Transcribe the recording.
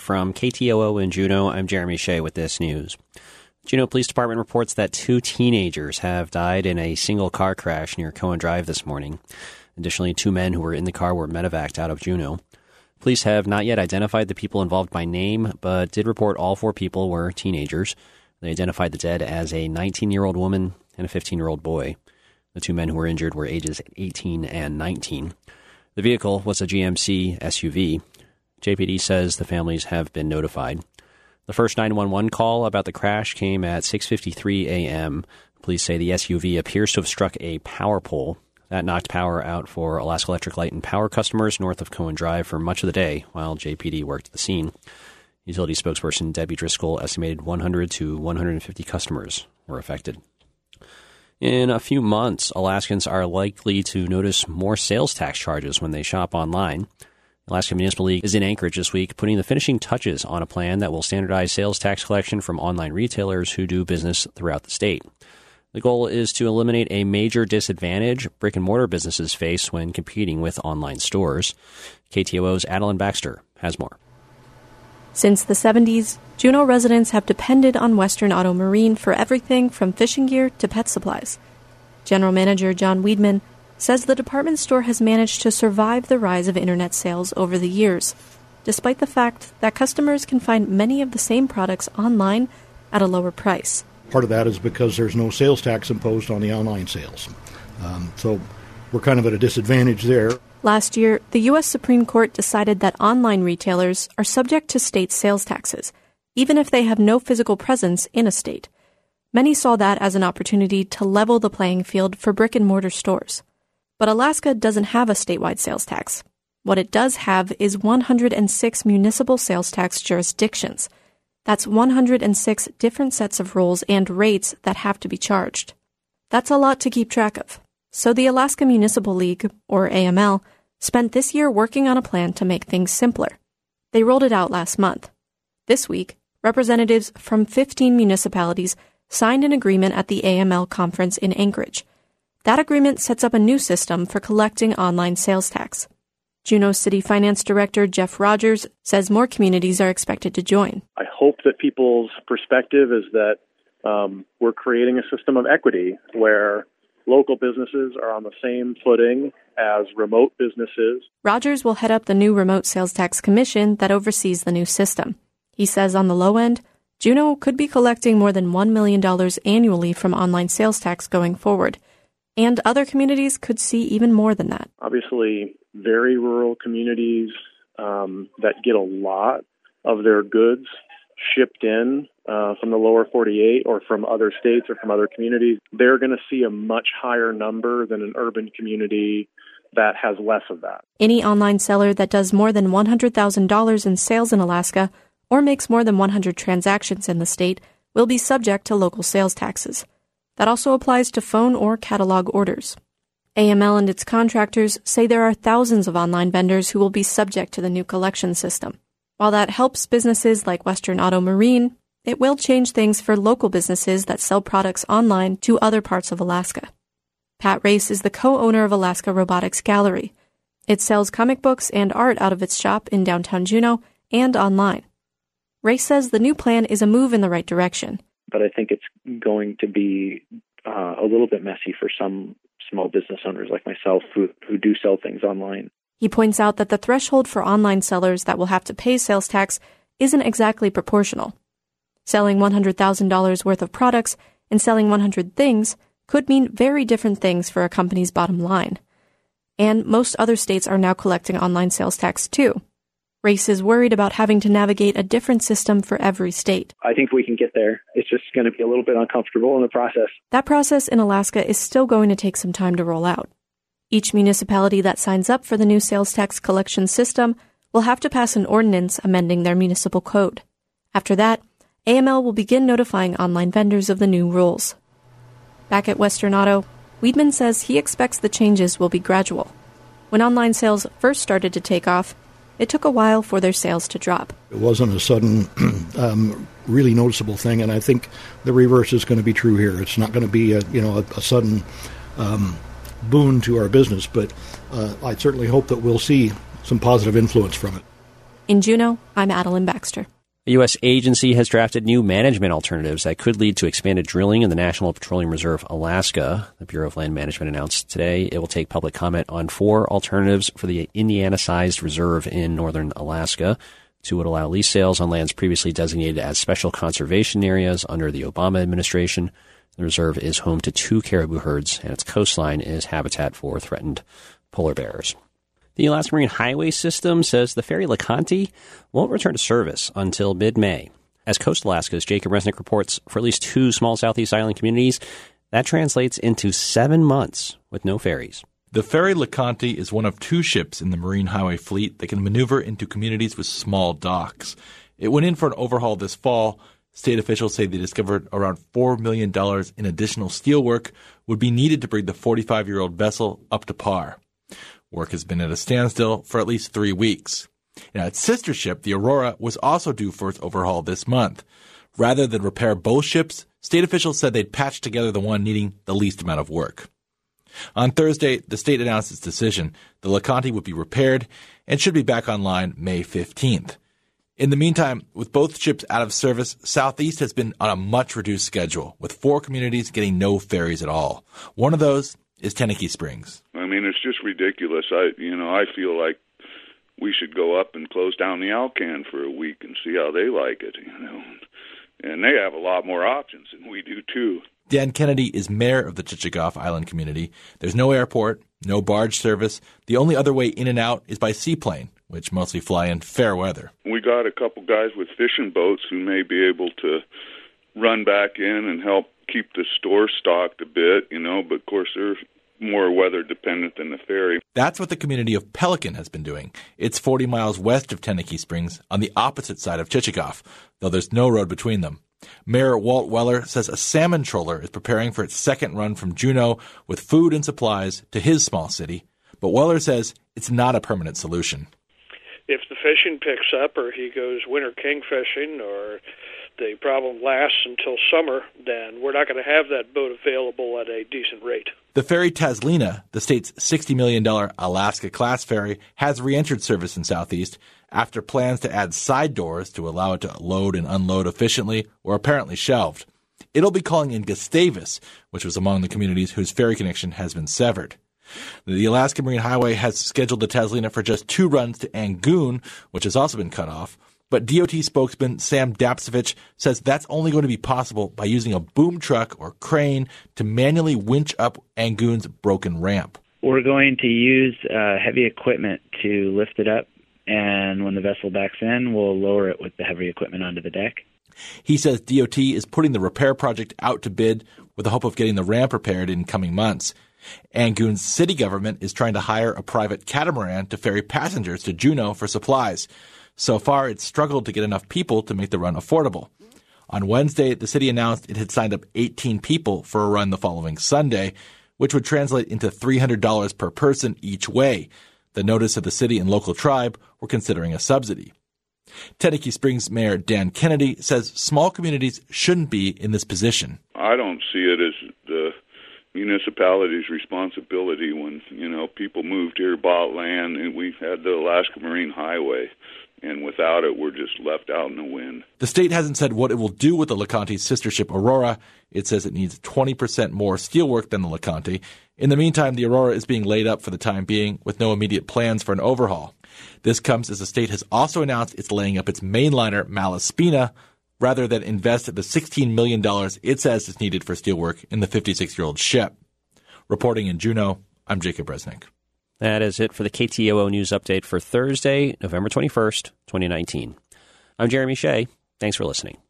From KTOO in Juneau, I'm Jeremy Shea with this news. Juneau Police Department reports that 2 teenagers have died in a single car crash near Cohen Drive this morning. Additionally, 2 men who were in the car were medevaced out of Juneau. Police have not yet identified the people involved by name, but did report all 4 people were teenagers. They identified the dead as a 19-year-old woman and a 15-year-old boy. The 2 men who were injured were ages 18 and 19. The vehicle was a GMC SUV. JPD says the families have been notified. The first 911 call about the crash came at 6:53 a.m. Police say the SUV appears to have struck a power pole. That knocked power out for Alaska Electric Light and Power customers north of Cohen Drive for much of the day while JPD worked the scene. Utility spokesperson Debbie Driscoll estimated 100 to 150 customers were affected. In a few months, Alaskans are likely to notice more sales tax charges when they shop online. Alaska Municipal League is in Anchorage this week, putting the finishing touches on a plan that will standardize sales tax collection from online retailers who do business throughout the state. The goal is to eliminate a major disadvantage brick-and-mortar businesses face when competing with online stores. KTOO's Adeline Baxter has more. Since the 70s, Juneau residents have depended on Western Auto Marine for everything from fishing gear to pet supplies. General Manager John Weidman says the department store has managed to survive the rise of internet sales over the years, despite the fact that customers can find many of the same products online at a lower price. Part of that is because there's no sales tax imposed on the online sales. So we're kind of at a disadvantage there. Last year, the U.S. Supreme Court decided that online retailers are subject to state sales taxes, even if they have no physical presence in a state. Many saw that as an opportunity to level the playing field for brick-and-mortar stores. But Alaska doesn't have a statewide sales tax. What it does have is 106 municipal sales tax jurisdictions. That's 106 different sets of rules and rates that have to be charged. That's a lot to keep track of. So the Alaska Municipal League, or AML, spent this year working on a plan to make things simpler. They rolled it out last month. This week, representatives from 15 municipalities signed an agreement at the AML conference in Anchorage. That agreement sets up a new system for collecting online sales tax. Juneau City Finance Director Jeff Rogers says more communities are expected to join. I hope that people's perspective is that we're creating a system of equity where local businesses are on the same footing as remote businesses. Rogers will head up the new Remote Sales Tax Commission that oversees the new system. He says on the low end, Juneau could be collecting more than $1 million annually from online sales tax going forward. And other communities could see even more than that. Obviously, very rural communities that get a lot of their goods shipped in from the lower 48 or from other states or from other communities, they're going to see a much higher number than an urban community that has less of that. Any online seller that does more than $100,000 in sales in Alaska or makes more than 100 transactions in the state will be subject to local sales taxes. That also applies to phone or catalog orders. AML and its contractors say there are thousands of online vendors who will be subject to the new collection system. While that helps businesses like Western Auto Marine, it will change things for local businesses that sell products online to other parts of Alaska. Pat Race is the co-owner of Alaska Robotics Gallery. It sells comic books and art out of its shop in downtown Juneau and online. Race says the new plan is a move in the right direction. But I think it's going to be a little bit messy for some small business owners like myself who do sell things online. He points out that the threshold for online sellers that will have to pay sales tax isn't exactly proportional. Selling $100,000 worth of products and selling 100 things could mean very different things for a company's bottom line. And most other states are now collecting online sales tax too. Race is worried about having to navigate a different system for every state. I think we can get there. It's just going to be a little bit uncomfortable in the process. That process in Alaska is still going to take some time to roll out. Each municipality that signs up for the new sales tax collection system will have to pass an ordinance amending their municipal code. After that, AML will begin notifying online vendors of the new rules. Back at Western Auto, Weidman says he expects the changes will be gradual. When online sales first started to take off, it took a while for their sales to drop. It wasn't a sudden, really noticeable thing, and I think the reverse is going to be true here. It's not going to be a sudden boon to our business, but I certainly hope that we'll see some positive influence from it. In Juneau, I'm Adeline Baxter. A U.S. agency has drafted new management alternatives that could lead to expanded drilling in the National Petroleum Reserve, Alaska. The Bureau of Land Management announced today it will take public comment on 4 alternatives for the Indiana-sized reserve in northern Alaska. 2 would allow lease sales on lands previously designated as special conservation areas under the Obama administration. The reserve is home to 2 caribou herds, and its coastline is habitat for threatened polar bears. The Alaska Marine Highway System says the ferry LeConte won't return to service until mid-May. As Coast Alaska's Jacob Resnick reports, for at least 2 small Southeast Island communities, that translates into 7 months with no ferries. The ferry LeConte is one of 2 ships in the Marine Highway fleet that can maneuver into communities with small docks. It went in for an overhaul this fall. State officials say they discovered around $4 million in additional steelwork would be needed to bring the 45-year-old vessel up to par. Work has been at a standstill for at least 3 weeks. Now, its sister ship, the Aurora, was also due for its overhaul this month. Rather than repair both ships, state officials said they'd patch together the one needing the least amount of work. On Thursday, the state announced its decision. The LeConte would be repaired and should be back online May 15th. In the meantime, with both ships out of service, Southeast has been on a much reduced schedule, with 4 communities getting no ferries at all. One of those is Tenakee Springs. I mean, it's just ridiculous. I feel like we should go up and close down the Alcan for a week and see how they like it, And they have a lot more options than we do, too. Dan Kennedy is mayor of the Chichagof Island community. There's no airport, no barge service. The only other way in and out is by seaplane, which mostly fly in fair weather. We got a couple guys with fishing boats who may be able to run back in and help keep the store stocked a bit, but of course they're more weather dependent than the ferry. That's what the community of Pelican has been doing. It's 40 miles west of Tenakee Springs on the opposite side of Chichagof, though there's no road between them. Mayor Walt Weller says a salmon trawler is preparing for its second run from Juneau with food and supplies to his small city. But Weller says it's not a permanent solution. If the fishing picks up or he goes winter king fishing or the problem lasts until summer, then we're not going to have that boat available at a decent rate. The ferry Taslina, the state's $60 million Alaska-class ferry, has re-entered service in Southeast after plans to add side doors to allow it to load and unload efficiently were apparently shelved. It'll be calling in Gustavus, which was among the communities whose ferry connection has been severed. The Alaska Marine Highway has scheduled the Taslina for just 2 runs to Angoon, which has also been cut off. But DOT spokesman Sam Dapsevich says that's only going to be possible by using a boom truck or crane to manually winch up Angoon's broken ramp. We're going to use heavy equipment to lift it up, and when the vessel backs in, we'll lower it with the heavy equipment onto the deck. He says DOT is putting the repair project out to bid with the hope of getting the ramp repaired in coming months. Angoon's city government is trying to hire a private catamaran to ferry passengers to Juneau for supplies. So far, it's struggled to get enough people to make the run affordable. On Wednesday, the city announced it had signed up 18 people for a run the following Sunday, which would translate into $300 per person each way. The notice of the city and local tribe were considering a subsidy. Tenakee Springs Mayor Dan Kennedy says small communities shouldn't be in this position. I don't see it as the municipality's responsibility when, people moved here, bought land, and we've had the Alaska Marine Highway. And without it, we're just left out in the wind. The state hasn't said what it will do with the LeConte's sister ship Aurora. It says it needs 20% more steelwork than the LeConte. In the meantime, the Aurora is being laid up for the time being with no immediate plans for an overhaul. This comes as the state has also announced it's laying up its mainliner Malaspina rather than invest the $16 million it says is needed for steelwork in the 56-year-old ship. Reporting in Juneau, I'm Jacob Resnick. That is it for the KTOO News Update for Thursday, November 21st, 2019. I'm Jeremy Shea. Thanks for listening.